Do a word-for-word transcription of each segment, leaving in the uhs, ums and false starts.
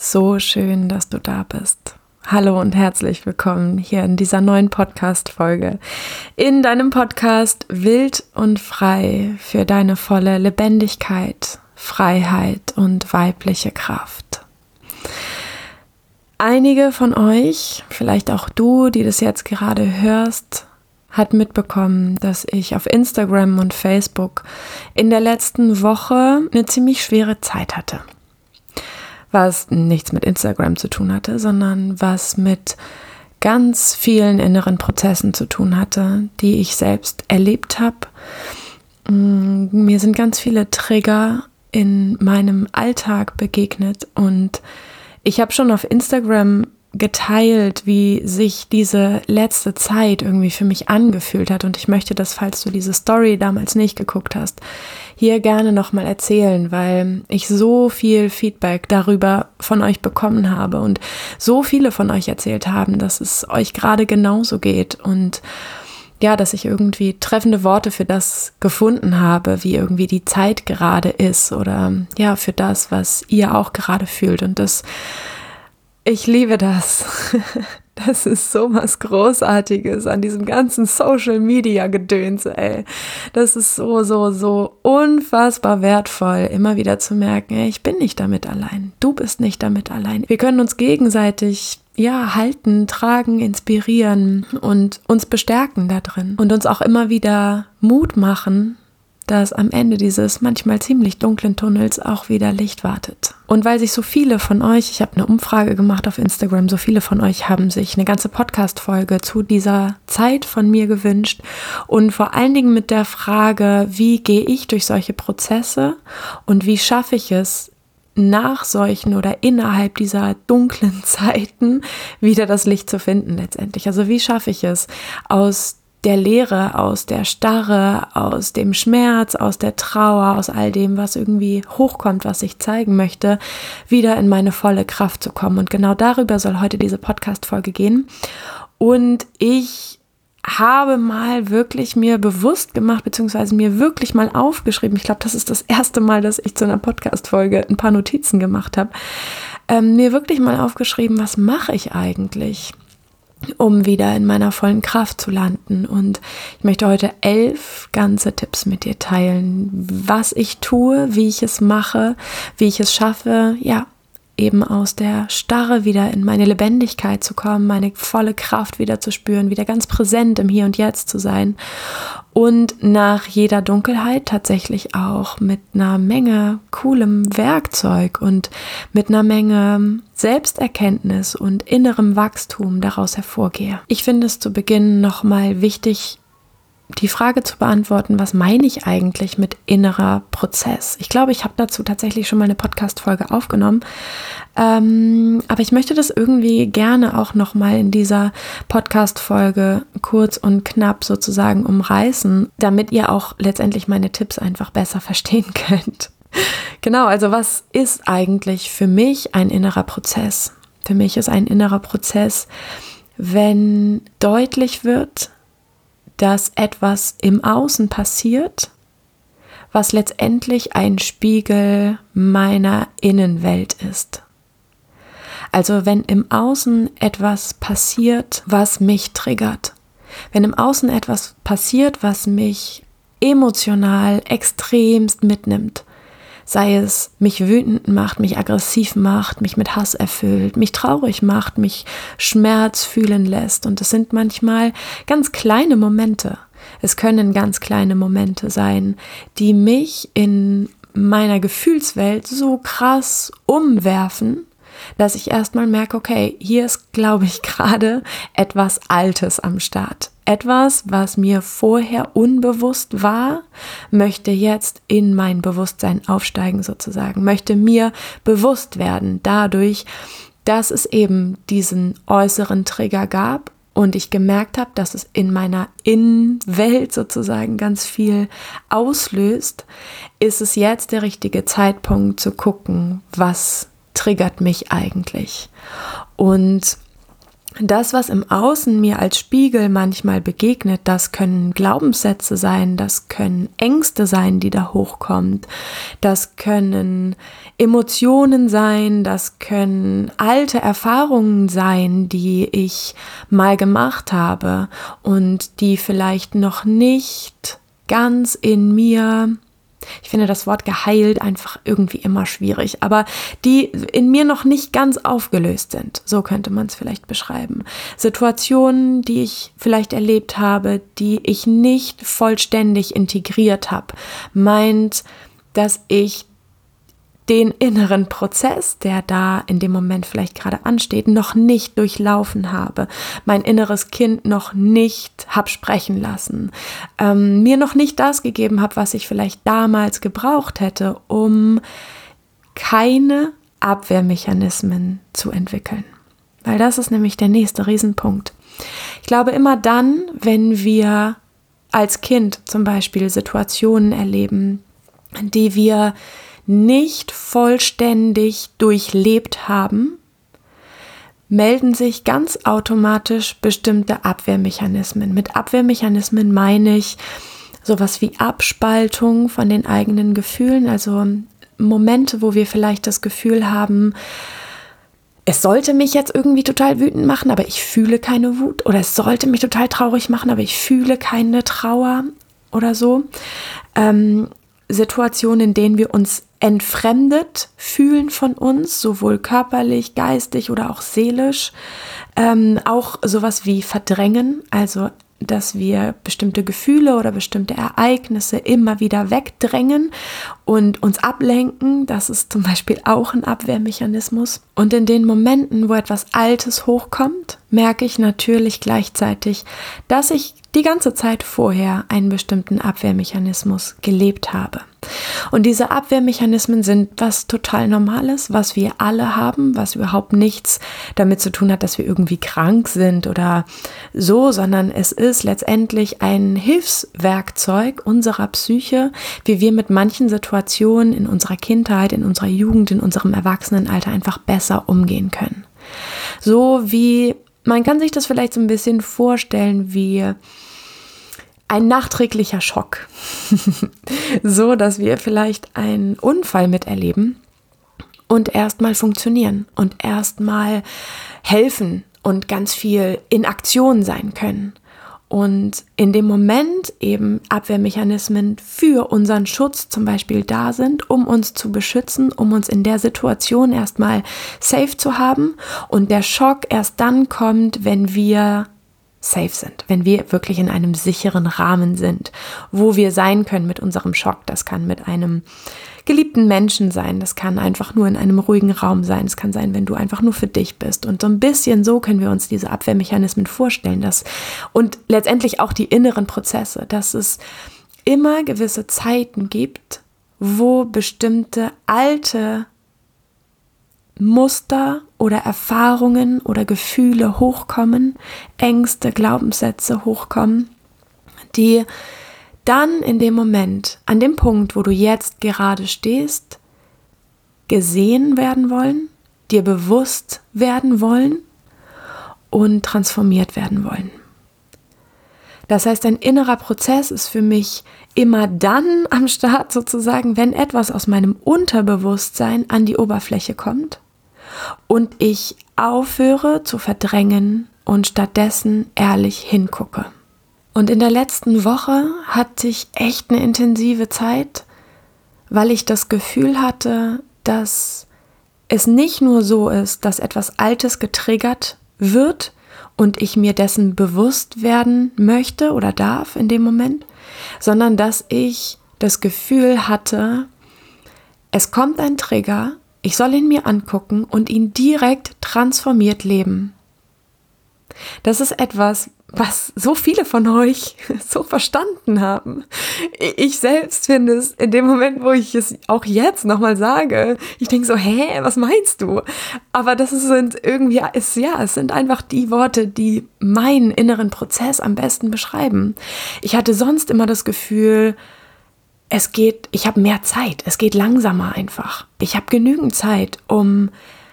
so schön, dass du da bist. Hallo und herzlich willkommen hier in dieser neuen Podcast-Folge. In deinem Podcast Wild und Frei für deine volle Lebendigkeit, Freiheit und weibliche Kraft. Einige von euch, vielleicht auch du, die das jetzt gerade hörst, hat mitbekommen, dass ich auf Instagram und Facebook in der letzten Woche eine ziemlich schwere Zeit hatte. Was nichts mit Instagram zu tun hatte, sondern was mit ganz vielen inneren Prozessen zu tun hatte, die ich selbst erlebt habe. Mir sind ganz viele Trigger in meinem Alltag begegnet und ich habe schon auf Instagram geteilt, wie sich diese letzte Zeit irgendwie für mich angefühlt hat, und ich möchte das, falls du diese Story damals nicht geguckt hast, hier gerne nochmal erzählen, weil ich so viel Feedback darüber von euch bekommen habe und so viele von euch erzählt haben, dass es euch gerade genauso geht und ja, dass ich irgendwie treffende Worte für das gefunden habe, wie irgendwie die Zeit gerade ist oder ja, für das, was ihr auch gerade fühlt, und das Ich liebe das. Das ist so was Großartiges an diesem ganzen Social-Media-Gedöns, ey. Das ist so, so, so unfassbar wertvoll, immer wieder zu merken, ey, ich bin nicht damit allein. Du bist nicht damit allein. Wir können uns gegenseitig, ja, halten, tragen, inspirieren und uns bestärken da drin. Und uns auch immer wieder Mut machen, dass am Ende dieses manchmal ziemlich dunklen Tunnels auch wieder Licht wartet. Und weil sich so viele von euch, ich habe eine Umfrage gemacht auf Instagram, so viele von euch haben sich eine ganze Podcast-Folge zu dieser Zeit von mir gewünscht und vor allen Dingen mit der Frage, wie gehe ich durch solche Prozesse und wie schaffe ich es, nach solchen oder innerhalb dieser dunklen Zeiten wieder das Licht zu finden letztendlich. Also wie schaffe ich es, aus der Leere, aus der Starre, aus dem Schmerz, aus der Trauer, aus all dem, was irgendwie hochkommt, was ich zeigen möchte, wieder in meine volle Kraft zu kommen. Und genau darüber soll heute diese Podcast-Folge gehen. Und ich habe mal wirklich mir bewusst gemacht, beziehungsweise mir wirklich mal aufgeschrieben, ich glaube, das ist das erste Mal, dass ich zu einer Podcast-Folge ein paar Notizen gemacht habe, ähm, mir wirklich mal aufgeschrieben, was mache ich eigentlich, um wieder in meiner vollen Kraft zu landen. Und ich möchte heute elf ganze Tipps mit dir teilen, was ich tue, wie ich es mache, wie ich es schaffe, ja, eben aus der Starre wieder in meine Lebendigkeit zu kommen, meine volle Kraft wieder zu spüren, wieder ganz präsent im Hier und Jetzt zu sein und nach jeder Dunkelheit tatsächlich auch mit einer Menge coolem Werkzeug und mit einer Menge Selbsterkenntnis und innerem Wachstum daraus hervorgehe. Ich finde es zu Beginn nochmal wichtig, die Frage zu beantworten, was meine ich eigentlich mit innerer Prozess? Ich glaube, ich habe dazu tatsächlich schon mal eine Podcast-Folge aufgenommen, ähm, aber ich möchte das irgendwie gerne auch nochmal in dieser Podcast-Folge kurz und knapp sozusagen umreißen, damit ihr auch letztendlich meine Tipps einfach besser verstehen könnt. Genau, also was ist eigentlich für mich ein innerer Prozess? Für mich ist ein innerer Prozess, wenn deutlich wird, dass etwas im Außen passiert, was letztendlich ein Spiegel meiner Innenwelt ist. Also wenn im Außen etwas passiert, was mich triggert, wenn im Außen etwas passiert, was mich emotional extremst mitnimmt, sei es mich wütend macht, mich aggressiv macht, mich mit Hass erfüllt, mich traurig macht, mich Schmerz fühlen lässt. Und es sind manchmal ganz kleine Momente. Es können ganz kleine Momente sein, die mich in meiner Gefühlswelt so krass umwerfen, dass ich erstmal merke, okay, hier ist, glaube ich, gerade etwas Altes am Start. Etwas, was mir vorher unbewusst war, möchte jetzt in mein Bewusstsein aufsteigen sozusagen, möchte mir bewusst werden dadurch, dass es eben diesen äußeren Trigger gab und ich gemerkt habe, dass es in meiner Innenwelt sozusagen ganz viel auslöst, ist es jetzt der richtige Zeitpunkt zu gucken, was triggert mich eigentlich. Und das, was im Außen mir als Spiegel manchmal begegnet, das können Glaubenssätze sein, das können Ängste sein, die da hochkommen, das können Emotionen sein, das können alte Erfahrungen sein, die ich mal gemacht habe und die vielleicht noch nicht ganz in mir, ich finde das Wort geheilt einfach irgendwie immer schwierig, aber die in mir noch nicht ganz aufgelöst sind. So könnte man es vielleicht beschreiben. Situationen, die ich vielleicht erlebt habe, die ich nicht vollständig integriert habe, meint, dass ich den inneren Prozess, der da in dem Moment vielleicht gerade ansteht, noch nicht durchlaufen habe, mein inneres Kind noch nicht habe sprechen lassen, ähm, mir noch nicht das gegeben habe, was ich vielleicht damals gebraucht hätte, um keine Abwehrmechanismen zu entwickeln. Weil das ist nämlich der nächste Riesenpunkt. Ich glaube, immer dann, wenn wir als Kind zum Beispiel Situationen erleben, die wir nicht vollständig durchlebt haben, melden sich ganz automatisch bestimmte Abwehrmechanismen. Mit Abwehrmechanismen meine ich sowas wie Abspaltung von den eigenen Gefühlen, also Momente, wo wir vielleicht das Gefühl haben, es sollte mich jetzt irgendwie total wütend machen, aber ich fühle keine Wut, oder es sollte mich total traurig machen, aber ich fühle keine Trauer oder so. Ähm, Situationen, in denen wir uns entfremdet fühlen von uns, sowohl körperlich, geistig oder auch seelisch. Ähm, auch sowas wie Verdrängen, also dass wir bestimmte Gefühle oder bestimmte Ereignisse immer wieder wegdrängen und uns ablenken. Das ist zum Beispiel auch ein Abwehrmechanismus. Und in den Momenten, wo etwas Altes hochkommt, merke ich natürlich gleichzeitig, dass ich die ganze Zeit vorher einen bestimmten Abwehrmechanismus gelebt habe. Und diese Abwehrmechanismen sind was total Normales, was wir alle haben, was überhaupt nichts damit zu tun hat, dass wir irgendwie krank sind oder so, sondern es ist letztendlich ein Hilfswerkzeug unserer Psyche, wie wir mit manchen Situationen in unserer Kindheit, in unserer Jugend, in unserem Erwachsenenalter einfach besser umgehen können. So wie, man kann sich das vielleicht so ein bisschen vorstellen wie ein nachträglicher Schock, so dass wir vielleicht einen Unfall miterleben und erstmal funktionieren und erstmal helfen und ganz viel in Aktion sein können. Und in dem Moment eben Abwehrmechanismen für unseren Schutz zum Beispiel da sind, um uns zu beschützen, um uns in der Situation erstmal safe zu haben. Und der Schock erst dann kommt, wenn wir safe sind, wenn wir wirklich in einem sicheren Rahmen sind, wo wir sein können mit unserem Schock. Das kann mit einem geliebten Menschen sein, das kann einfach nur in einem ruhigen Raum sein, es kann sein, wenn du einfach nur für dich bist. Und so ein bisschen so können wir uns diese Abwehrmechanismen vorstellen, dass, und letztendlich auch die inneren Prozesse, dass es immer gewisse Zeiten gibt, wo bestimmte alte Muster oder Erfahrungen oder Gefühle hochkommen, Ängste, Glaubenssätze hochkommen, die dann in dem Moment, an dem Punkt, wo du jetzt gerade stehst, gesehen werden wollen, dir bewusst werden wollen und transformiert werden wollen. Das heißt, ein innerer Prozess ist für mich immer dann am Start sozusagen, wenn etwas aus meinem Unterbewusstsein an die Oberfläche kommt und ich aufhöre zu verdrängen und stattdessen ehrlich hingucke. Und in der letzten Woche hatte ich echt eine intensive Zeit, weil ich das Gefühl hatte, dass es nicht nur so ist, dass etwas Altes getriggert wird und ich mir dessen bewusst werden möchte oder darf in dem Moment, sondern dass ich das Gefühl hatte, es kommt ein Trigger, ich soll ihn mir angucken und ihn direkt transformiert leben. Das ist etwas, was so viele von euch so verstanden haben. Ich selbst finde es in dem Moment, wo ich es auch jetzt nochmal sage, ich denke so, hä, was meinst du? Aber das sind irgendwie, ist, ja, es sind einfach die Worte, die meinen inneren Prozess am besten beschreiben. Ich hatte sonst immer das Gefühl, es geht, ich habe mehr Zeit, es geht langsamer einfach. Ich habe genügend Zeit, um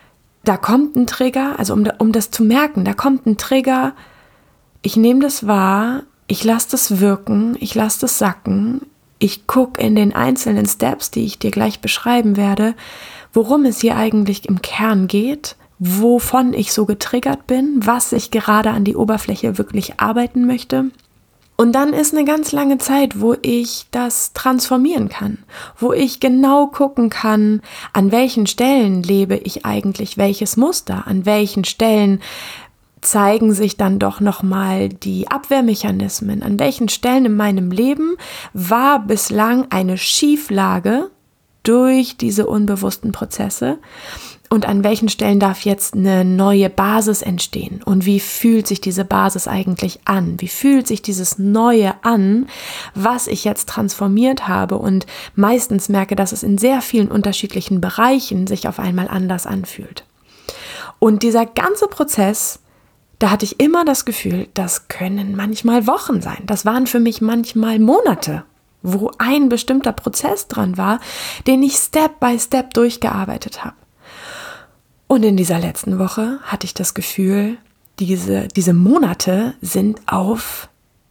da kommt ein Trigger, also um, um das zu merken, da kommt ein Trigger, ich nehme das wahr, ich lasse das wirken, ich lasse das sacken, ich gucke in den einzelnen Steps, die ich dir gleich beschreiben werde, worum es hier eigentlich im Kern geht, wovon ich so getriggert bin, was ich gerade an die Oberfläche wirklich arbeiten möchte. Und dann ist eine ganz lange Zeit, wo ich das transformieren kann, wo ich genau gucken kann, an welchen Stellen lebe ich eigentlich welches Muster, an welchen Stellen zeigen sich dann doch nochmal die Abwehrmechanismen, an welchen Stellen in meinem Leben war bislang eine Schieflage durch diese unbewussten Prozesse. Und an welchen Stellen darf jetzt eine neue Basis entstehen? Und wie fühlt sich diese Basis eigentlich an? Wie fühlt sich dieses Neue an, was ich jetzt transformiert habe? Und meistens merke, dass es in sehr vielen unterschiedlichen Bereichen sich auf einmal anders anfühlt. Und dieser ganze Prozess, da hatte ich immer das Gefühl, das können manchmal Wochen sein. Das waren für mich manchmal Monate, wo ein bestimmter Prozess dran war, den ich Step by Step durchgearbeitet habe. Und in dieser letzten Woche hatte ich das Gefühl, diese, diese Monate sind auf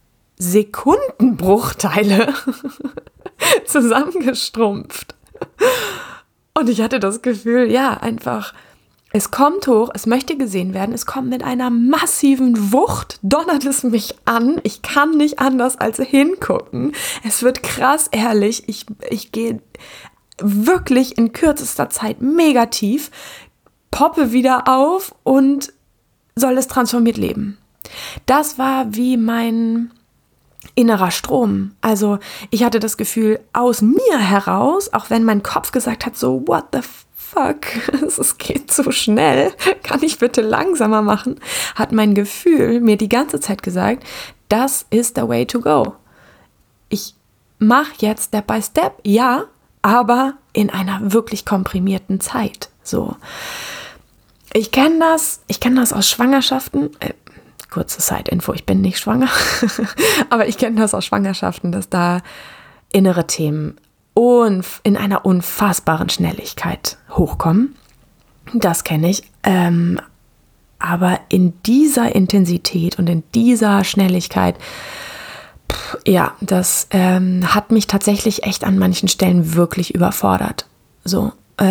Sekundenbruchteile zusammengestrumpft. Und ich hatte das Gefühl, ja, einfach, es kommt hoch, es möchte gesehen werden, es kommt mit einer massiven Wucht, donnert es mich an, ich kann nicht anders als hingucken. Es wird krass ehrlich, ich, ich gehe wirklich in kürzester Zeit mega tief, poppe wieder auf und soll es transformiert leben. Das war wie mein innerer Strom. Also ich hatte das Gefühl, aus mir heraus, auch wenn mein Kopf gesagt hat, so what the fuck, es geht so schnell, kann ich bitte langsamer machen, hat mein Gefühl mir die ganze Zeit gesagt, das ist the way to go. Ich mache jetzt Step by Step, ja, aber in einer wirklich komprimierten Zeit. So. Ich kenne das, ich kenne das aus Schwangerschaften, äh, kurze Side-Info, ich bin nicht schwanger, aber ich kenne das aus Schwangerschaften, dass da innere Themen unf- in einer unfassbaren Schnelligkeit hochkommen. Das kenne ich, ähm, aber in dieser Intensität und in dieser Schnelligkeit, pff, ja, das ähm, hat mich tatsächlich echt an manchen Stellen wirklich überfordert. So.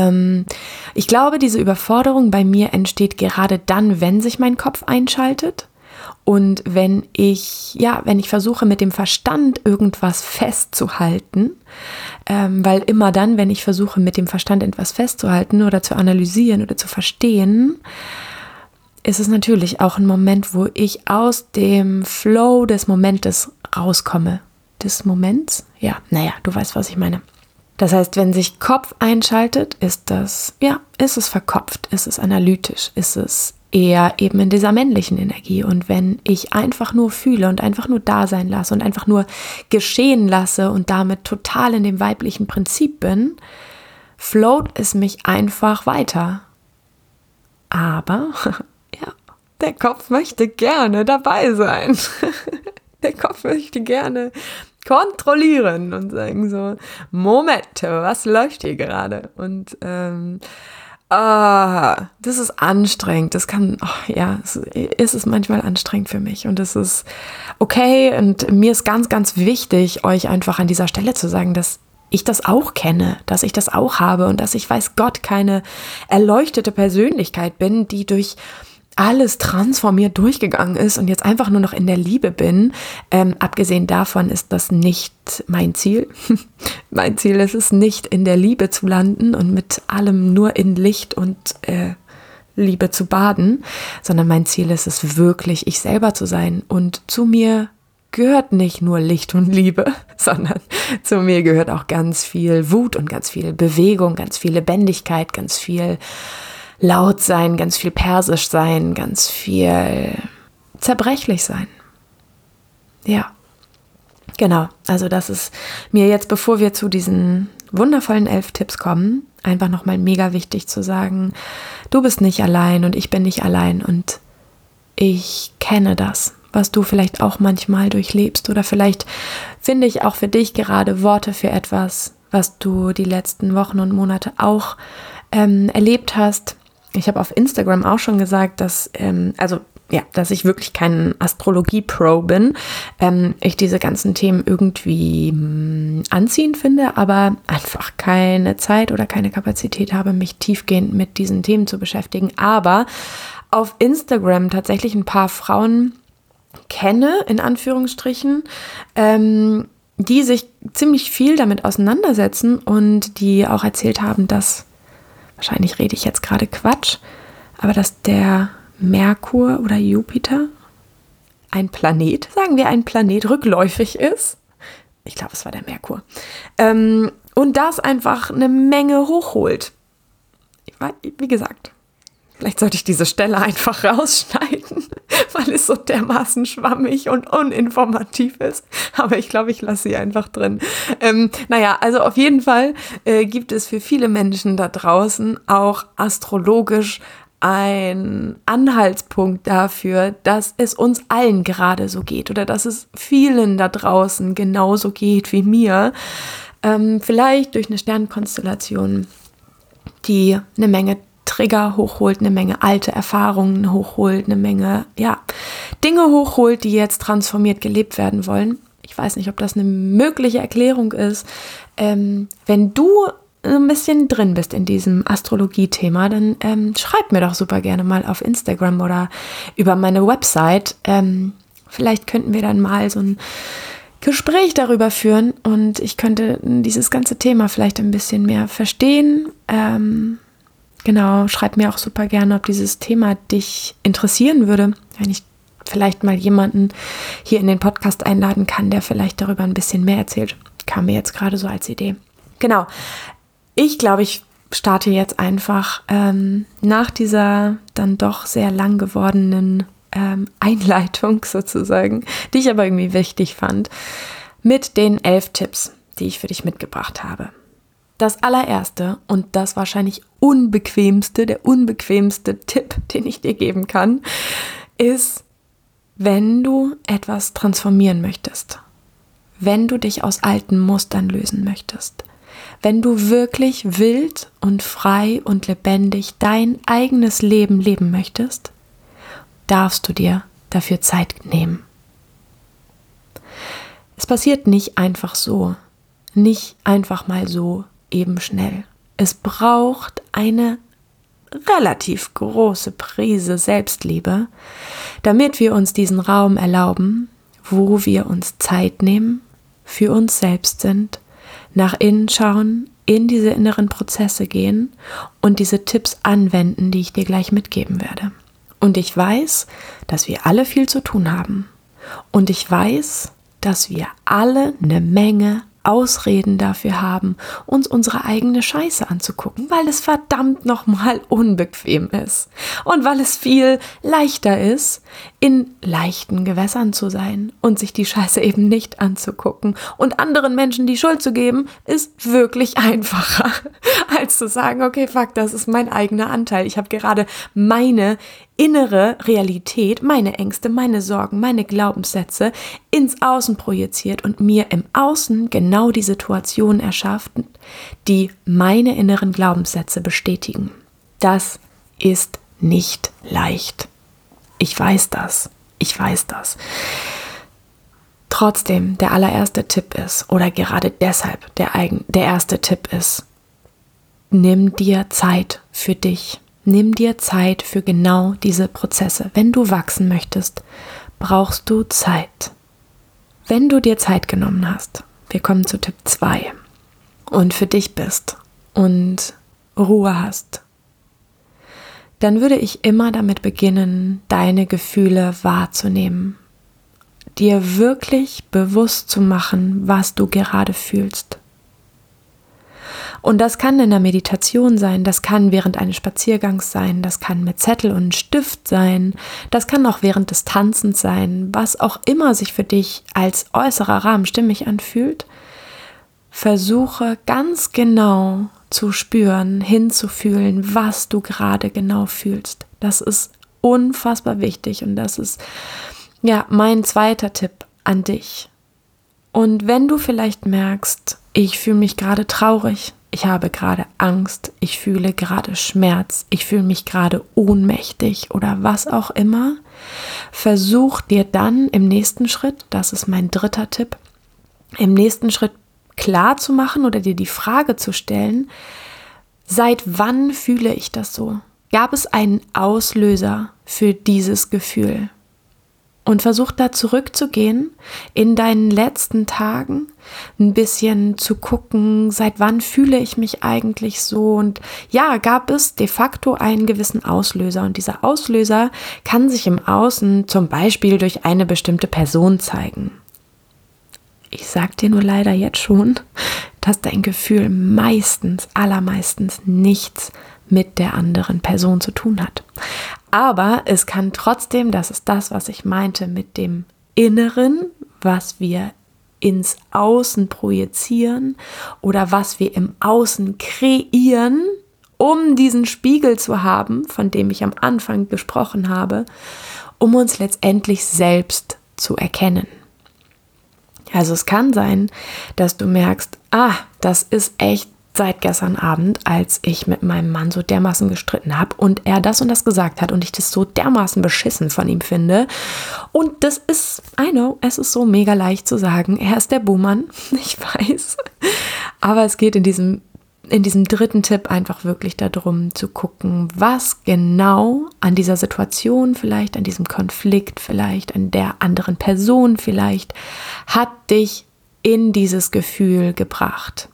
Ich glaube, diese Überforderung bei mir entsteht gerade dann, wenn sich mein Kopf einschaltet und wenn ich, ja, wenn ich versuche, mit dem Verstand irgendwas festzuhalten, ähm, weil immer dann, wenn ich versuche, mit dem Verstand etwas festzuhalten oder zu analysieren oder zu verstehen, ist es natürlich auch ein Moment, wo ich aus dem Flow des Momentes rauskomme. Des Moments? Ja, naja, du weißt, was ich meine. Das heißt, wenn sich Kopf einschaltet, ist das, ja, ist es verkopft, ist es analytisch, ist es eher eben in dieser männlichen Energie. Und wenn ich einfach nur fühle und einfach nur da sein lasse und einfach nur geschehen lasse und damit total in dem weiblichen Prinzip bin, float es mich einfach weiter. Aber, ja, der Kopf möchte gerne dabei sein. Der Kopf möchte gerne kontrollieren und sagen so, Moment, was läuft hier gerade? Und ähm, ah, das ist anstrengend. Das kann, oh, ja, es ist es manchmal anstrengend für mich. Und es ist okay. Und mir ist ganz, ganz wichtig, euch einfach an dieser Stelle zu sagen, dass ich das auch kenne, dass ich das auch habe und dass ich, weiß Gott, keine erleuchtete Persönlichkeit bin, die durch alles transformiert durchgegangen ist und jetzt einfach nur noch in der Liebe bin. Ähm, abgesehen davon ist das nicht mein Ziel. Mein Ziel ist es nicht, in der Liebe zu landen und mit allem nur in Licht und äh, Liebe zu baden, sondern mein Ziel ist es wirklich, ich selber zu sein. Und zu mir gehört nicht nur Licht und Liebe, sondern zu mir gehört auch ganz viel Wut und ganz viel Bewegung, ganz viel Lebendigkeit, ganz viel laut sein, ganz viel persisch sein, ganz viel zerbrechlich sein. Ja, genau. Also das ist mir jetzt, bevor wir zu diesen wundervollen elf Tipps kommen, einfach nochmal mega wichtig zu sagen, du bist nicht allein und ich bin nicht allein und ich kenne das, was du vielleicht auch manchmal durchlebst oder vielleicht finde ich auch für dich gerade Worte für etwas, was du die letzten Wochen und Monate auch ähm, erlebt hast. ich habe auf Instagram auch schon gesagt, dass, ähm, also ja, dass ich wirklich kein Astrologie-Pro bin. Ähm, ich diese ganzen Themen irgendwie mh, anziehend finde, aber einfach keine Zeit oder keine Kapazität habe, mich tiefgehend mit diesen Themen zu beschäftigen. Aber auf Instagram tatsächlich ein paar Frauen kenne, in Anführungsstrichen, ähm, die sich ziemlich viel damit auseinandersetzen und die auch erzählt haben, dass, wahrscheinlich rede ich jetzt gerade Quatsch, aber dass der Merkur oder Jupiter, ein Planet, sagen wir ein Planet, rückläufig ist. Ich glaube, es war der Merkur. Ähm, und das einfach eine Menge hochholt. Wie gesagt, vielleicht sollte ich diese Stelle einfach rausschneiden, weil es so dermaßen schwammig und uninformativ ist. Aber ich glaube, ich lasse sie einfach drin. Ähm, naja, also auf jeden Fall äh, gibt es für viele Menschen da draußen auch astrologisch ein Anhaltspunkt dafür, dass es uns allen gerade so geht oder dass es vielen da draußen genauso geht wie mir. Ähm, vielleicht durch eine Sternenkonstellation, die eine Menge Trigger hochholt, eine Menge alte Erfahrungen hochholt, eine Menge ja, Dinge hochholt, die jetzt transformiert gelebt werden wollen. Ich weiß nicht, ob das eine mögliche Erklärung ist. Ähm, wenn du ein bisschen drin bist in diesem Astrologie-Thema, dann ähm, schreib mir doch super gerne mal auf Instagram oder über meine Website. Ähm, vielleicht könnten wir dann mal so ein Gespräch darüber führen und ich könnte dieses ganze Thema vielleicht ein bisschen mehr verstehen. Ähm, genau, schreib mir auch super gerne, ob dieses Thema dich interessieren würde, wenn ich vielleicht mal jemanden hier in den Podcast einladen kann, der vielleicht darüber ein bisschen mehr erzählt. Kam mir jetzt gerade so als Idee. Genau. Ich glaube, ich starte jetzt einfach ähm, nach dieser dann doch sehr lang gewordenen ähm, Einleitung sozusagen, die ich aber irgendwie wichtig fand, mit den elf Tipps, die ich für dich mitgebracht habe. Das allererste und das wahrscheinlich unbequemste, der unbequemste Tipp, den ich dir geben kann, ist, wenn du etwas transformieren möchtest, wenn du dich aus alten Mustern lösen möchtest, wenn du wirklich wild und frei und lebendig dein eigenes Leben leben möchtest, darfst du dir dafür Zeit nehmen. Es passiert nicht einfach so, nicht einfach mal so eben schnell. Es braucht eine relativ große Prise Selbstliebe, damit wir uns diesen Raum erlauben, wo wir uns Zeit nehmen, für uns selbst sind, nach innen schauen, in diese inneren Prozesse gehen und diese Tipps anwenden, die ich dir gleich mitgeben werde. Und ich weiß, dass wir alle viel zu tun haben. Und ich weiß, dass wir alle eine Menge Ausreden dafür haben, uns unsere eigene Scheiße anzugucken, weil es verdammt nochmal unbequem ist und weil es viel leichter ist, in leichten Gewässern zu sein und sich die Scheiße eben nicht anzugucken und anderen Menschen die Schuld zu geben, ist wirklich einfacher, als zu sagen, okay, fuck, das ist mein eigener Anteil. Ich habe gerade meine innere Realität, meine Ängste, meine Sorgen, meine Glaubenssätze ins Außen projiziert und mir im Außen genau die Situation erschafft, die meine inneren Glaubenssätze bestätigen. Das ist nicht leicht. Ich weiß das. Ich weiß das. Trotzdem, der allererste Tipp ist, oder gerade deshalb der, eigen, der erste Tipp ist, nimm dir Zeit für dich. Nimm dir Zeit für genau diese Prozesse. Wenn du wachsen möchtest, brauchst du Zeit. Wenn du dir Zeit genommen hast, wir kommen zu Tipp zwei, und für dich bist und Ruhe hast, dann würde ich immer damit beginnen, deine Gefühle wahrzunehmen, dir wirklich bewusst zu machen, was du gerade fühlst. Und das kann in der Meditation sein, das kann während eines Spaziergangs sein, das kann mit Zettel und Stift sein, das kann auch während des Tanzens sein, was auch immer sich für dich als äußerer Rahmen stimmig anfühlt. Versuche ganz genau zu spüren, hinzufühlen, was du gerade genau fühlst. Das ist unfassbar wichtig und das ist ja mein zweiter Tipp an dich. Und wenn du vielleicht merkst, ich fühle mich gerade traurig, ich habe gerade Angst, ich fühle gerade Schmerz, ich fühle mich gerade ohnmächtig oder was auch immer, versuch dir dann im nächsten Schritt, das ist mein dritter Tipp, im nächsten Schritt klar zu machen oder dir die Frage zu stellen, seit wann fühle ich das so? Gab es einen Auslöser für dieses Gefühl? Und versuch da zurückzugehen in deinen letzten Tagen, ein bisschen zu gucken, seit wann fühle ich mich eigentlich so. Und ja, gab es de facto einen gewissen Auslöser. Und dieser Auslöser kann sich im Außen zum Beispiel durch eine bestimmte Person zeigen. Ich sag dir nur leider jetzt schon, dass dein Gefühl meistens, allermeistens nichts mit der anderen Person zu tun hat. Aber es kann trotzdem, das ist das, was ich meinte, mit dem Inneren, was wir ins Außen projizieren oder was wir im Außen kreieren, um diesen Spiegel zu haben, von dem ich am Anfang gesprochen habe, um uns letztendlich selbst zu erkennen. Also es kann sein, dass du merkst, ah, das ist echt seit gestern Abend, als ich mit meinem Mann so dermaßen gestritten habe und er das und das gesagt hat und ich das so dermaßen beschissen von ihm finde. Und das ist, I know, es ist so mega leicht zu sagen, er ist der Buhmann, ich weiß. Aber es geht in diesem, in diesem dritten Tipp einfach wirklich darum zu gucken, was genau an dieser Situation vielleicht, an diesem Konflikt vielleicht, an der anderen Person vielleicht, hat dich in dieses Gefühl gebracht.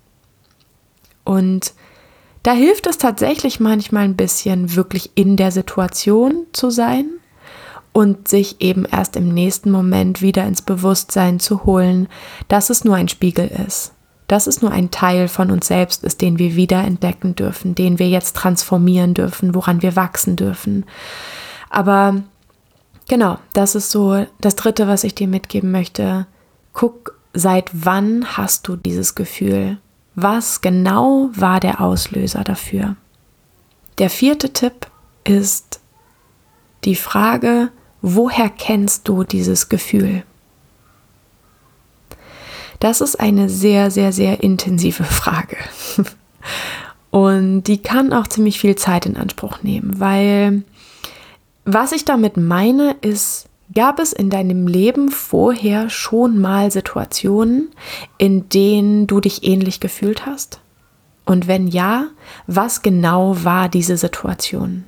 Und da hilft es tatsächlich manchmal ein bisschen, wirklich in der Situation zu sein und sich eben erst im nächsten Moment wieder ins Bewusstsein zu holen, dass es nur ein Spiegel ist, dass es nur ein Teil von uns selbst ist, den wir wieder entdecken dürfen, den wir jetzt transformieren dürfen, woran wir wachsen dürfen. Aber genau, das ist so das Dritte, was ich dir mitgeben möchte. Guck, seit wann hast du dieses Gefühl? Was genau war der Auslöser dafür? Der vierte Tipp ist die Frage, woher kennst du dieses Gefühl? Das ist eine sehr, sehr, sehr intensive Frage. Und die kann auch ziemlich viel Zeit in Anspruch nehmen, weil was ich damit meine ist, gab es in deinem Leben vorher schon mal Situationen, in denen du dich ähnlich gefühlt hast? Und wenn ja, was genau war diese Situation?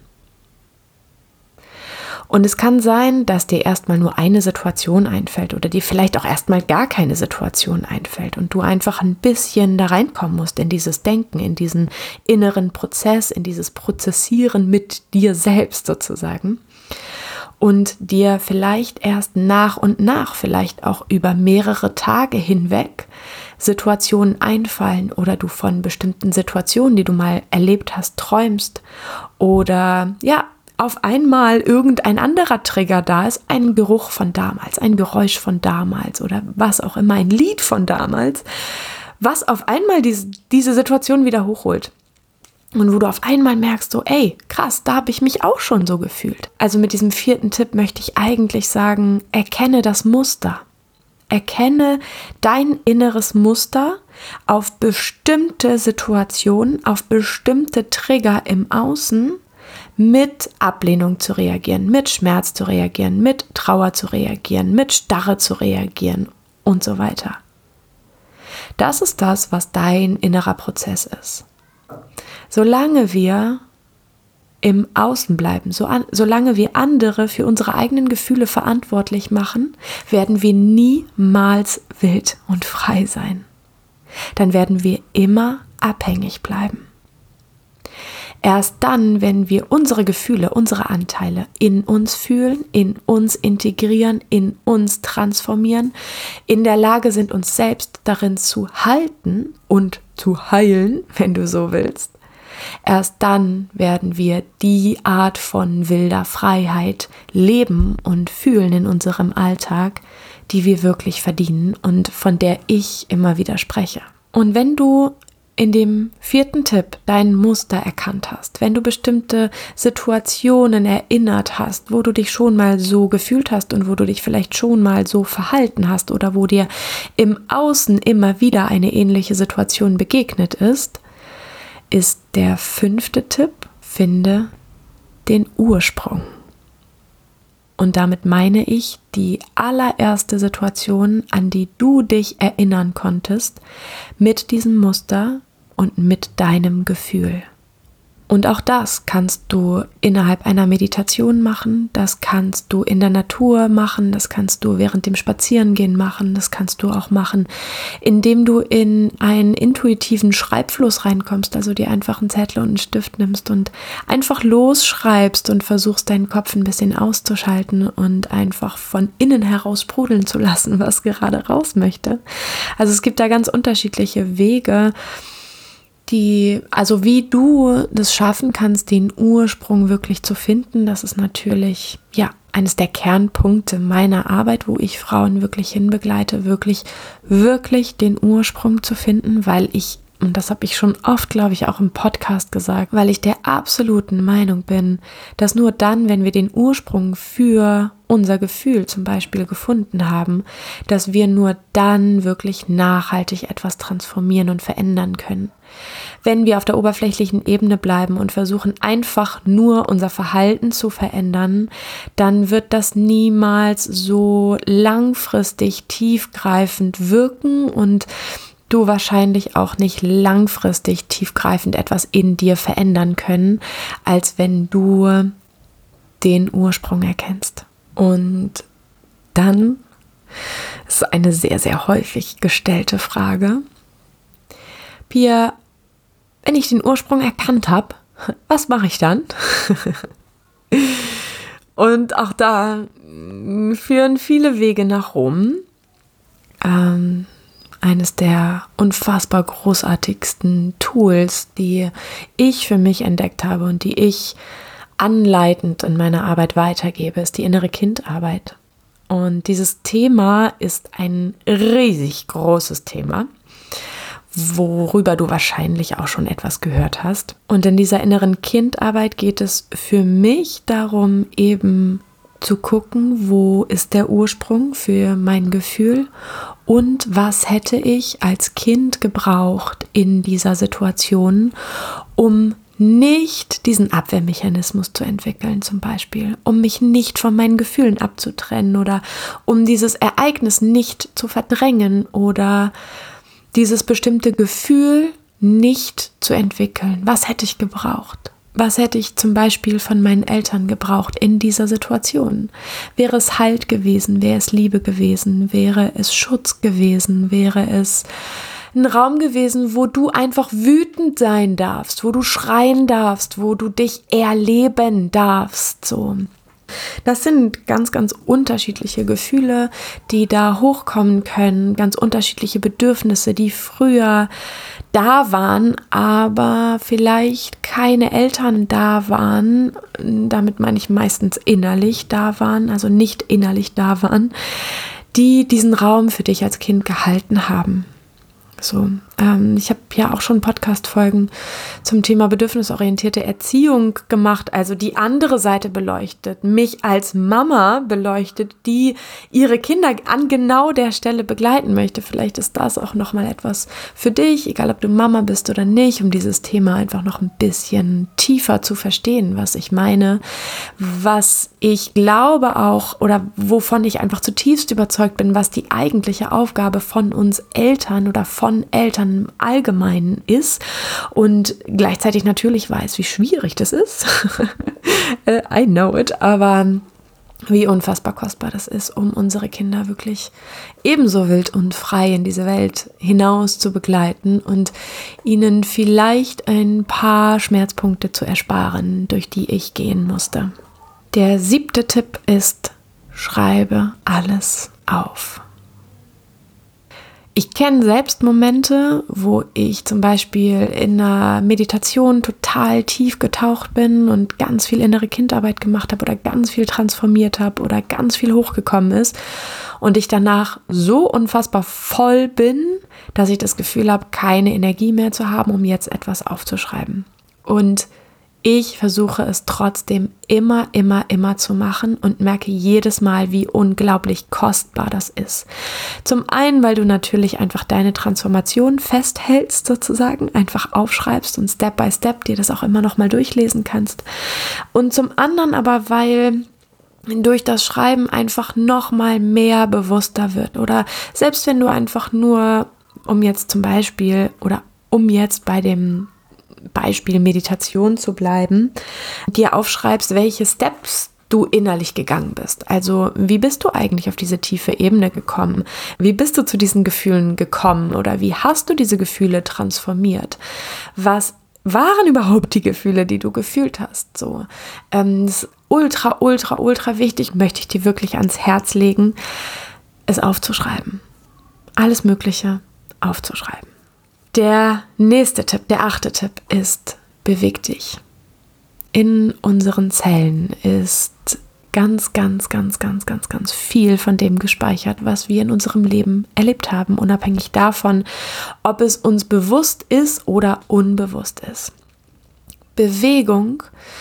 Und es kann sein, dass dir erstmal nur eine Situation einfällt oder dir vielleicht auch erstmal gar keine Situation einfällt und du einfach ein bisschen da reinkommen musst in dieses Denken, in diesen inneren Prozess, in dieses Prozessieren mit dir selbst sozusagen. Und dir vielleicht erst nach und nach, vielleicht auch über mehrere Tage hinweg Situationen einfallen oder du von bestimmten Situationen, die du mal erlebt hast, träumst oder ja, auf einmal irgendein anderer Trigger da ist, ein Geruch von damals, ein Geräusch von damals oder was auch immer, ein Lied von damals, was auf einmal diese, diese Situation wieder hochholt. Und wo du auf einmal merkst, so, ey, krass, da habe ich mich auch schon so gefühlt. Also mit diesem vierten Tipp möchte ich eigentlich sagen, erkenne das Muster. Erkenne dein inneres Muster auf bestimmte Situationen, auf bestimmte Trigger im Außen, mit Ablehnung zu reagieren, mit Schmerz zu reagieren, mit Trauer zu reagieren, mit Starre zu reagieren und so weiter. Das ist das, was dein innerer Prozess ist. Solange wir im Außen bleiben, so an, solange wir andere für unsere eigenen Gefühle verantwortlich machen, werden wir niemals wild und frei sein. Dann werden wir immer abhängig bleiben. Erst dann, wenn wir unsere Gefühle, unsere Anteile in uns fühlen, in uns integrieren, in uns transformieren, in der Lage sind, uns selbst darin zu halten und zu heilen, wenn du so willst, erst dann werden wir die Art von wilder Freiheit leben und fühlen in unserem Alltag, die wir wirklich verdienen und von der ich immer wieder spreche. Und wenn du in dem vierten Tipp dein Muster erkannt hast, wenn du bestimmte Situationen erinnert hast, wo du dich schon mal so gefühlt hast und wo du dich vielleicht schon mal so verhalten hast oder wo dir im Außen immer wieder eine ähnliche Situation begegnet ist, ist der fünfte Tipp: Finde den Ursprung. Und damit meine ich die allererste Situation, an die du dich erinnern konntest, mit diesem Muster und mit deinem Gefühl. Und auch das kannst du innerhalb einer Meditation machen, das kannst du in der Natur machen, das kannst du während dem Spazierengehen machen, das kannst du auch machen, indem du in einen intuitiven Schreibfluss reinkommst, also dir einfach einen Zettel und einen Stift nimmst und einfach losschreibst und versuchst, deinen Kopf ein bisschen auszuschalten und einfach von innen heraus sprudeln zu lassen, was gerade raus möchte. Also es gibt da ganz unterschiedliche Wege, Die, also wie du das schaffen kannst, den Ursprung wirklich zu finden. Das ist natürlich, ja, eines der Kernpunkte meiner Arbeit, wo ich Frauen wirklich hinbegleite, wirklich, wirklich den Ursprung zu finden, weil ich, und das habe ich schon oft, glaube ich, auch im Podcast gesagt, weil ich der absoluten Meinung bin, dass nur dann, wenn wir den Ursprung für unser Gefühl zum Beispiel gefunden haben, dass wir nur dann wirklich nachhaltig etwas transformieren und verändern können. Wenn wir auf der oberflächlichen Ebene bleiben und versuchen einfach nur unser Verhalten zu verändern, dann wird das niemals so langfristig tiefgreifend wirken und du wahrscheinlich auch nicht langfristig tiefgreifend etwas in dir verändern können, als wenn du den Ursprung erkennst. Und dann ist eine sehr, sehr häufig gestellte Frage: Pia, wenn ich den Ursprung erkannt habe, was mache ich dann? Und auch da führen viele Wege nach Rom. Ähm, eines der unfassbar großartigsten Tools, die ich für mich entdeckt habe und die ich anleitend in meiner Arbeit weitergebe, ist die innere Kindarbeit. Und dieses Thema ist ein riesig großes Thema, worüber du wahrscheinlich auch schon etwas gehört hast. Und in dieser inneren Kindarbeit geht es für mich darum, eben zu gucken, wo ist der Ursprung für mein Gefühl und was hätte ich als Kind gebraucht in dieser Situation, um nicht diesen Abwehrmechanismus zu entwickeln, zum Beispiel, um mich nicht von meinen Gefühlen abzutrennen oder um dieses Ereignis nicht zu verdrängen oder dieses bestimmte Gefühl nicht zu entwickeln. Was hätte ich gebraucht? Was hätte ich zum Beispiel von meinen Eltern gebraucht in dieser Situation? Wäre es Halt gewesen? Wäre es Liebe gewesen? Wäre es Schutz gewesen? Wäre es ein Raum gewesen, wo du einfach wütend sein darfst, wo du schreien darfst, wo du dich erleben darfst, so. Das sind ganz, ganz unterschiedliche Gefühle, die da hochkommen können, ganz unterschiedliche Bedürfnisse, die früher da waren, aber vielleicht keine Eltern da waren, damit meine ich meistens innerlich da waren, also nicht innerlich da waren, die diesen Raum für dich als Kind gehalten haben. So, ähm, ich habe ja auch schon Podcast-Folgen zum Thema bedürfnisorientierte Erziehung gemacht, also die andere Seite beleuchtet, mich als Mama beleuchtet, die ihre Kinder an genau der Stelle begleiten möchte. Vielleicht ist das auch nochmal etwas für dich, egal ob du Mama bist oder nicht, um dieses Thema einfach noch ein bisschen tiefer zu verstehen, was ich meine, was ich glaube auch oder wovon ich einfach zutiefst überzeugt bin, was die eigentliche Aufgabe von uns Eltern oder von Eltern im Allgemeinen ist und gleichzeitig natürlich weiß, wie schwierig das ist. I know it, aber wie unfassbar kostbar das ist, um unsere Kinder wirklich ebenso wild und frei in diese Welt hinaus zu begleiten und ihnen vielleicht ein paar Schmerzpunkte zu ersparen, durch die ich gehen musste. Der siebte Tipp ist: Schreibe alles auf. Ich kenne selbst Momente, wo ich zum Beispiel in einer Meditation total tief getaucht bin und ganz viel innere Kindarbeit gemacht habe oder ganz viel transformiert habe oder ganz viel hochgekommen ist und ich danach so unfassbar voll bin, dass ich das Gefühl habe, keine Energie mehr zu haben, um jetzt etwas aufzuschreiben. Und Ich versuche es trotzdem immer, immer, immer zu machen und merke jedes Mal, wie unglaublich kostbar das ist. Zum einen, weil du natürlich einfach deine Transformation festhältst sozusagen, einfach aufschreibst und Step by Step dir das auch immer noch mal durchlesen kannst. Und zum anderen aber, weil durch das Schreiben einfach noch mal mehr bewusster wird. Oder selbst wenn du einfach nur, um jetzt zum Beispiel oder um jetzt bei dem Beispiel Meditation zu bleiben, dir aufschreibst, welche Steps du innerlich gegangen bist. Also wie bist du eigentlich auf diese tiefe Ebene gekommen? Wie bist du zu diesen Gefühlen gekommen oder wie hast du diese Gefühle transformiert? Was waren überhaupt die Gefühle, die du gefühlt hast? So, ähm, das ist ultra, ultra, ultra wichtig, möchte ich dir wirklich ans Herz legen, es aufzuschreiben. Alles Mögliche aufzuschreiben. Der nächste Tipp, der achte Tipp ist, beweg dich. In unseren Zellen ist ganz, ganz, ganz, ganz, ganz, ganz viel von dem gespeichert, was wir in unserem Leben erlebt haben, unabhängig davon, ob es uns bewusst ist oder unbewusst ist. Bewegung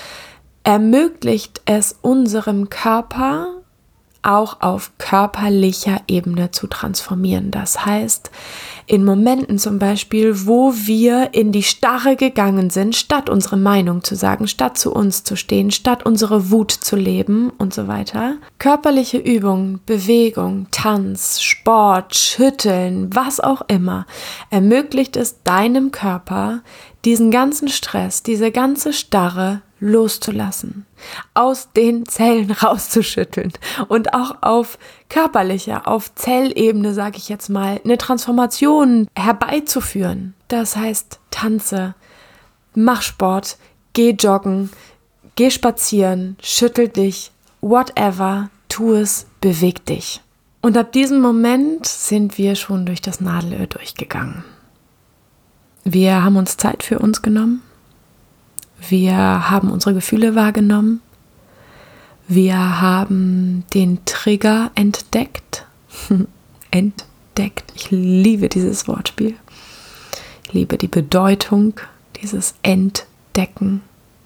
ermöglicht es unserem Körper, auch auf körperlicher Ebene zu transformieren. Das heißt, in Momenten zum Beispiel, wo wir in die Starre gegangen sind, statt unsere Meinung zu sagen, statt zu uns zu stehen, statt unsere Wut zu leben und so weiter. Körperliche Übung, Bewegung, Tanz, Sport, Schütteln, was auch immer, ermöglicht es deinem Körper, diesen ganzen Stress, diese ganze Starre loszulassen, aus den Zellen rauszuschütteln und auch auf körperlicher, auf Zellebene, sage ich jetzt mal, eine Transformation herbeizuführen. Das heißt, tanze, mach Sport, geh joggen, geh spazieren, schüttel dich, whatever, tu es, beweg dich. Und ab diesem Moment sind wir schon durch das Nadelöhr durchgegangen. Wir haben uns Zeit für uns genommen. Wir haben unsere Gefühle wahrgenommen. Wir haben den Trigger entdeckt. Entdeckt. Ich liebe dieses Wortspiel. Ich liebe die Bedeutung dieses Entdecken.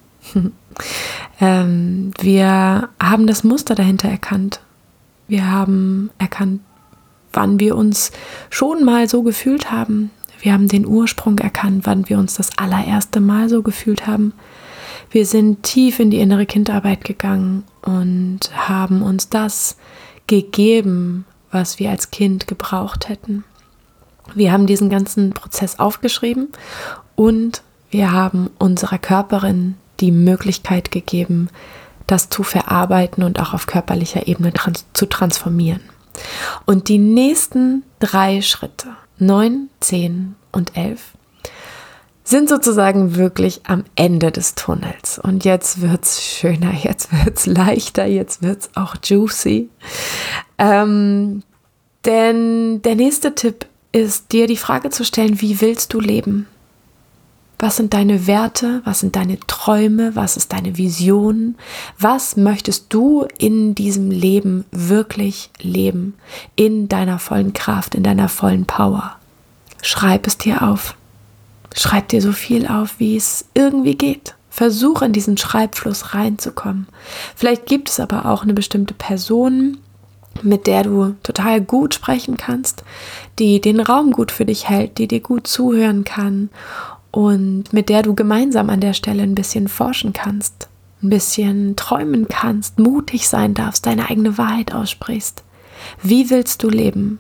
ähm, wir haben das Muster dahinter erkannt. Wir haben erkannt, wann wir uns schon mal so gefühlt haben. Wir haben den Ursprung erkannt, wann wir uns das allererste Mal so gefühlt haben. Wir sind tief in die innere Kindarbeit gegangen und haben uns das gegeben, was wir als Kind gebraucht hätten. Wir haben diesen ganzen Prozess aufgeschrieben und wir haben unserer Körperin die Möglichkeit gegeben, das zu verarbeiten und auch auf körperlicher Ebene trans- zu transformieren. Und die nächsten drei Schritte, neun, zehn und elf, sind sozusagen wirklich am Ende des Tunnels. Und jetzt wird's schöner, jetzt wird's leichter, jetzt wird's auch juicy. Ähm, denn der nächste Tipp ist, dir die Frage zu stellen, wie willst du leben? Was sind deine Werte? Was sind deine Träume? Was ist deine Vision? Was möchtest du in diesem Leben wirklich leben? In deiner vollen Kraft, in deiner vollen Power. Schreib es dir auf. Schreib dir so viel auf, wie es irgendwie geht. Versuch in diesen Schreibfluss reinzukommen. Vielleicht gibt es aber auch eine bestimmte Person, mit der du total gut sprechen kannst, die den Raum gut für dich hält, die dir gut zuhören kann und mit der du gemeinsam an der Stelle ein bisschen forschen kannst, ein bisschen träumen kannst, mutig sein darfst, deine eigene Wahrheit aussprichst. Wie willst du leben?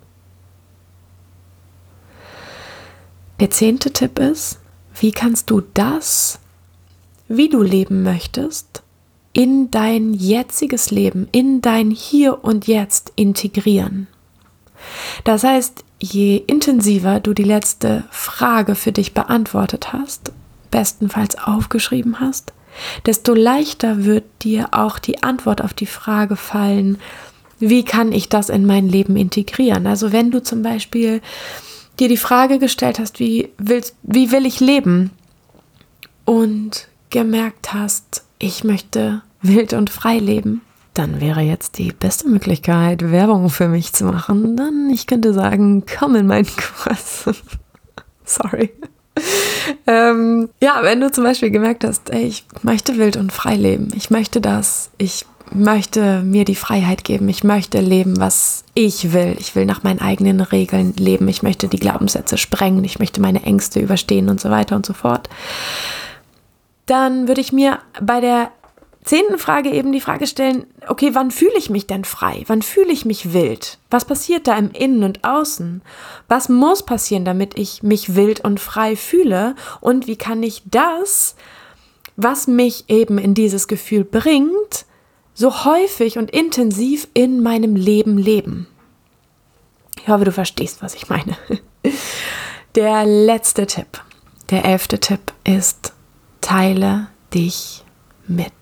Der zehnte Tipp ist, wie kannst du das, wie du leben möchtest, in dein jetziges Leben, in dein Hier und Jetzt integrieren? Das heißt, je intensiver du die letzte Frage für dich beantwortet hast, bestenfalls aufgeschrieben hast, desto leichter wird dir auch die Antwort auf die Frage fallen, wie kann ich das in mein Leben integrieren? Also wenn du zum Beispiel dir die Frage gestellt hast, wie willst, wie will ich leben? Und gemerkt hast, ich möchte wild und frei leben, dann wäre jetzt die beste Möglichkeit, Werbung für mich zu machen. Dann, ich könnte sagen, komm in meinen Kurs. Sorry. ähm, ja, wenn du zum Beispiel gemerkt hast, ey, ich möchte wild und frei leben, ich möchte das, ich möchte mir die Freiheit geben, ich möchte leben, was ich will, ich will nach meinen eigenen Regeln leben, ich möchte die Glaubenssätze sprengen, ich möchte meine Ängste überstehen und so weiter und so fort, dann würde ich mir bei der zehnten Frage eben die Frage stellen, okay, wann fühle ich mich denn frei? Wann fühle ich mich wild? Was passiert da im Innen und Außen? Was muss passieren, damit ich mich wild und frei fühle? Und wie kann ich das, was mich eben in dieses Gefühl bringt, so häufig und intensiv in meinem Leben leben? Ich hoffe, du verstehst, was ich meine. Der letzte Tipp, der elfte Tipp ist, teile dich mit.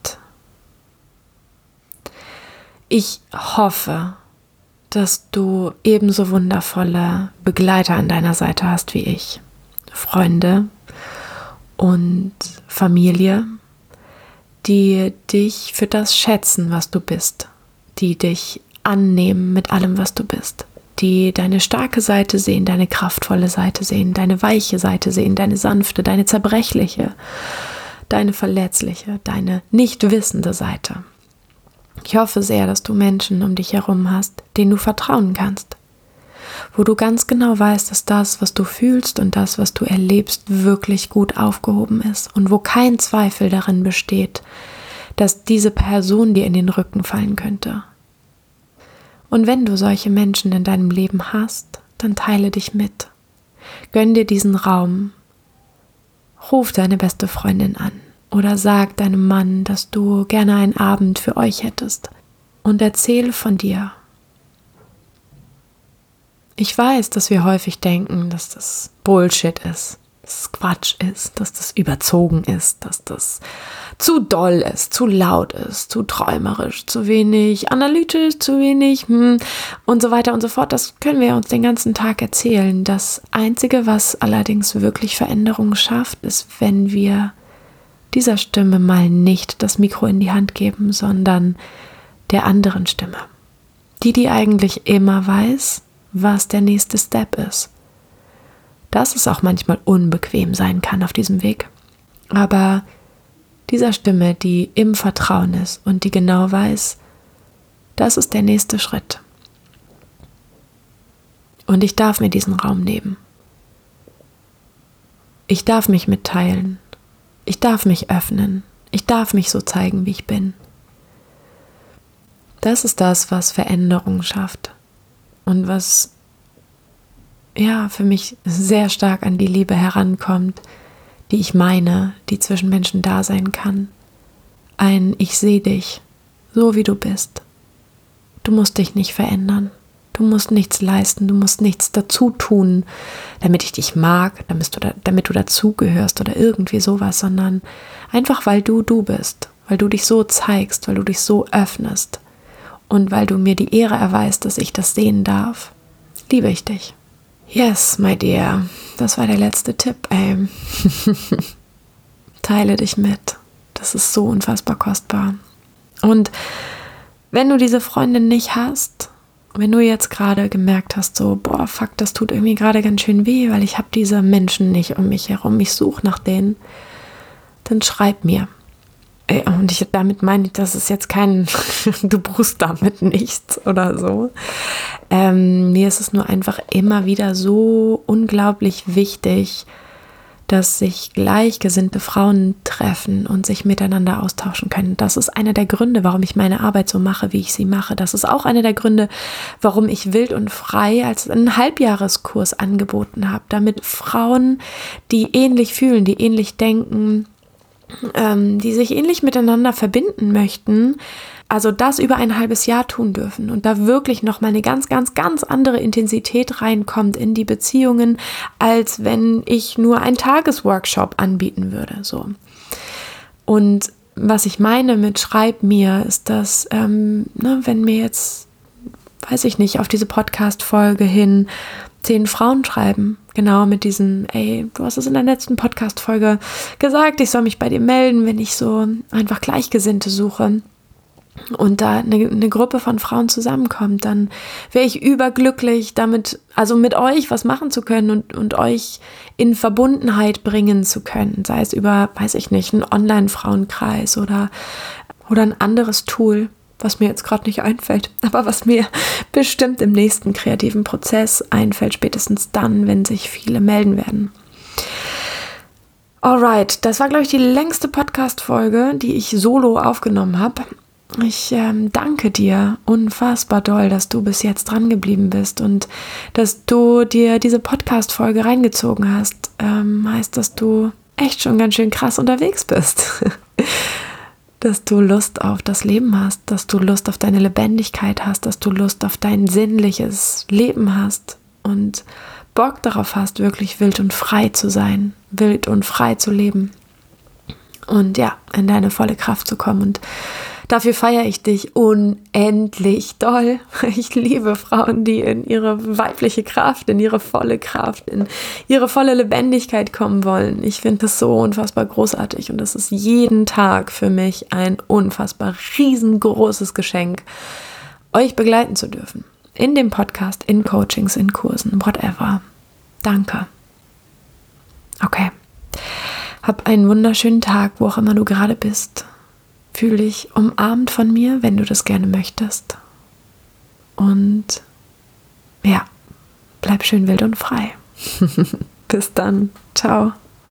Ich hoffe, dass du ebenso wundervolle Begleiter an deiner Seite hast wie ich. Freunde und Familie, die dich für das schätzen, was du bist, die dich annehmen mit allem, was du bist, die deine starke Seite sehen, deine kraftvolle Seite sehen, deine weiche Seite sehen, deine sanfte, deine zerbrechliche, deine verletzliche, deine nicht wissende Seite. Ich hoffe sehr, dass du Menschen um dich herum hast, denen du vertrauen kannst, wo du ganz genau weißt, dass das, was du fühlst und das, was du erlebst, wirklich gut aufgehoben ist und wo kein Zweifel darin besteht, dass diese Person dir in den Rücken fallen könnte. Und wenn du solche Menschen in deinem Leben hast, dann teile dich mit. Gönn dir diesen Raum. Ruf deine beste Freundin an. Oder sag deinem Mann, dass du gerne einen Abend für euch hättest und erzähl von dir. Ich weiß, dass wir häufig denken, dass das Bullshit ist, dass es Quatsch ist, dass das überzogen ist, dass das zu doll ist, zu laut ist, zu träumerisch, zu wenig analytisch, zu wenig hm, und so weiter und so fort. Das können wir uns den ganzen Tag erzählen. Das Einzige, was allerdings wirklich Veränderung schafft, ist, wenn wir dieser Stimme mal nicht das Mikro in die Hand geben, sondern der anderen Stimme. Die, die eigentlich immer weiß, was der nächste Step ist. Dass es auch manchmal unbequem sein kann auf diesem Weg. Aber dieser Stimme, die im Vertrauen ist und die genau weiß, das ist der nächste Schritt. Und ich darf mir diesen Raum nehmen. Ich darf mich mitteilen. Ich darf mich öffnen. Ich darf mich so zeigen, wie ich bin. Das ist das, was Veränderung schafft. Und was ja für mich sehr stark an die Liebe herankommt, die ich meine, die zwischen Menschen da sein kann. Ein Ich sehe dich, so wie du bist. Du musst dich nicht verändern. Du musst nichts leisten, du musst nichts dazu tun, damit ich dich mag, damit du, da, damit du dazugehörst oder irgendwie sowas, sondern einfach, weil du du bist, weil du dich so zeigst, weil du dich so öffnest und weil du mir die Ehre erweist, dass ich das sehen darf, liebe ich dich. Yes, my dear, das war der letzte Tipp, ey. Teile dich mit, das ist so unfassbar kostbar. Und wenn du diese Freundin nicht hast, wenn du jetzt gerade gemerkt hast, so, boah, fuck, das tut irgendwie gerade ganz schön weh, weil ich habe diese Menschen nicht um mich herum, ich suche nach denen, dann schreib mir. Und ich damit meine ich, das ist jetzt kein, du brauchst damit nichts oder so. Ähm, mir ist es nur einfach immer wieder so unglaublich wichtig, dass sich gleichgesinnte Frauen treffen und sich miteinander austauschen können. Das ist einer der Gründe, warum ich meine Arbeit so mache, wie ich sie mache. Das ist auch einer der Gründe, warum ich Wild und Frei als einen Halbjahreskurs angeboten habe, damit Frauen, die ähnlich fühlen, die ähnlich denken, ähm, die sich ähnlich miteinander verbinden möchten, also das über ein halbes Jahr tun dürfen und da wirklich nochmal eine ganz, ganz, ganz andere Intensität reinkommt in die Beziehungen, als wenn ich nur einen Tagesworkshop anbieten würde. So. Und was ich meine mit Schreib mir, ist, dass, ähm, ne, wenn mir jetzt, weiß ich nicht, auf diese Podcast-Folge hin zehn Frauen schreiben, genau mit diesem, ey, du hast es in der letzten Podcast-Folge gesagt, ich soll mich bei dir melden, wenn ich so einfach Gleichgesinnte suche. und da eine, eine Gruppe von Frauen zusammenkommt, dann wäre ich überglücklich damit, also mit euch was machen zu können und, und euch in Verbundenheit bringen zu können, sei es über, weiß ich nicht, einen Online-Frauenkreis oder, oder ein anderes Tool, was mir jetzt gerade nicht einfällt, aber was mir bestimmt im nächsten kreativen Prozess einfällt, spätestens dann, wenn sich viele melden werden. Alright, das war, glaube ich, die längste Podcast-Folge, die ich solo aufgenommen habe. Ich ähm, danke dir unfassbar doll, dass du bis jetzt dran geblieben bist und dass du dir diese Podcast-Folge reingezogen hast. Ähm, heißt, dass du echt schon ganz schön krass unterwegs bist. Dass du Lust auf das Leben hast, dass du Lust auf deine Lebendigkeit hast, dass du Lust auf dein sinnliches Leben hast und Bock darauf hast, wirklich wild und frei zu sein, wild und frei zu leben und ja, in deine volle Kraft zu kommen. Und dafür feiere ich dich unendlich doll. Ich liebe Frauen, die in ihre weibliche Kraft, in ihre volle Kraft, in ihre volle Lebendigkeit kommen wollen. Ich finde das so unfassbar großartig und das ist jeden Tag für mich ein unfassbar riesengroßes Geschenk, euch begleiten zu dürfen. In dem Podcast, in Coachings, in Kursen, whatever. Danke. Okay. Hab einen wunderschönen Tag, wo auch immer du gerade bist. Fühl dich umarmt von mir, wenn du das gerne möchtest. Und ja, bleib schön wild und frei. Bis dann. Ciao.